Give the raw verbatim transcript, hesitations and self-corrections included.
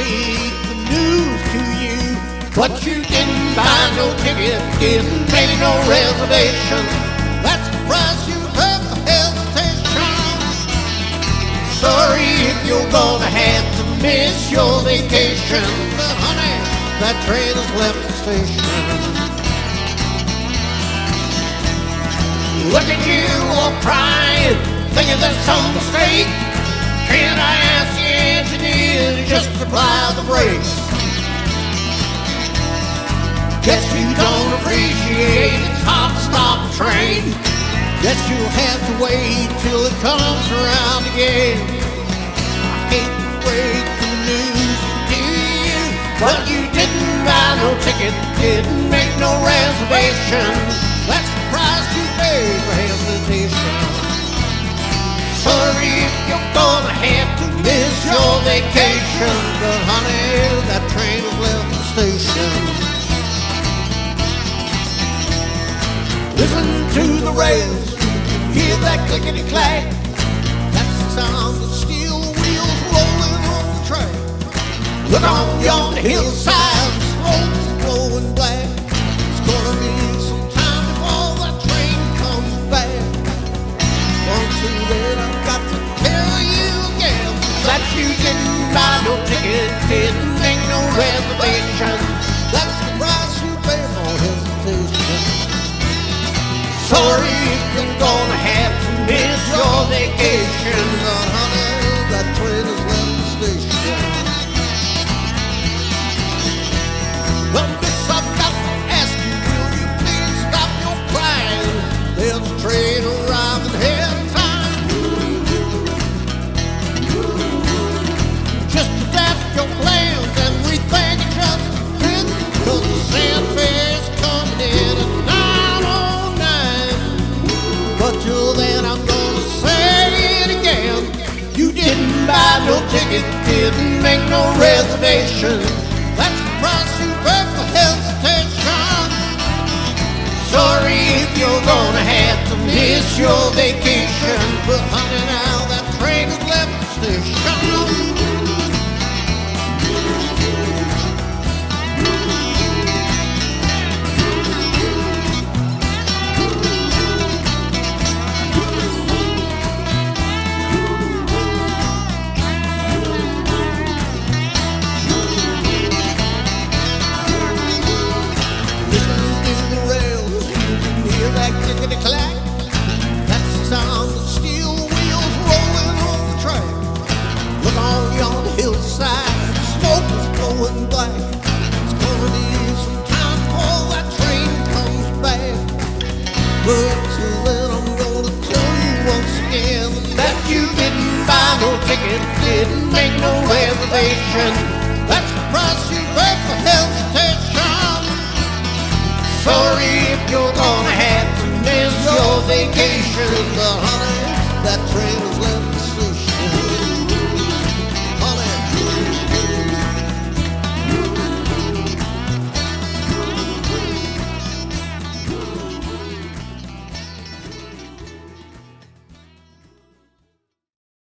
break the news to you, but you didn't buy no ticket, didn't make no reservation. That's the price you pay for hesitation. Sorry if you're gonna have to miss your vacation, but honey, that train has left the station. Look at you all crying, thinking there's some mistake. Can I ask the engineer to just apply the brakes? Guess you don't appreciate it's hard to stop a train. Guess you'll have to wait till it comes around again. I hate to break the news to you, but you didn't buy no ticket, didn't make no reservation. That's the price you pay for hesitation. Sorry if you're gonna have to miss your vacation, but honey, that train has left the station. Listen to the rails, hear that clickety-clack. That's the sound of steel wheels rolling on the track. Look on yonder hillside, smoke is glowing black. It's gonna be some time before that train comes back. Until then, I've got to tell you again that you didn't buy no ticket, didn't make no reservation. That's the price you pay for hesitation. Sorry if you're gonna have to miss your vacation, but honey, that train has left the station. Well, miss, I've got to ask you, will you please stop your crying? There's a train arriving here in time. Just adapt your plans and rethink it just a bit, 'cause the Santa Fe's coming in at nine oh nine. But till then I'm gonna say it again. You didn't buy no ticket, didn't make no reservation. That's the price you pay for hesitation. Sorry if you're gonna have to miss your vacation, but honey, now that train has left the station. Clickety-clack, that's the sound of steel wheels rolling on the track. Look on yonder hillside, smoke is blowing black. It's gonna need some time before that train comes back. But till then I'm gonna tell you once again that you didn't buy no ticket, didn't make no reservation. That's the price you pay for hesitation. Sorry if you're gonna have to miss your vacation, but honey, that train is left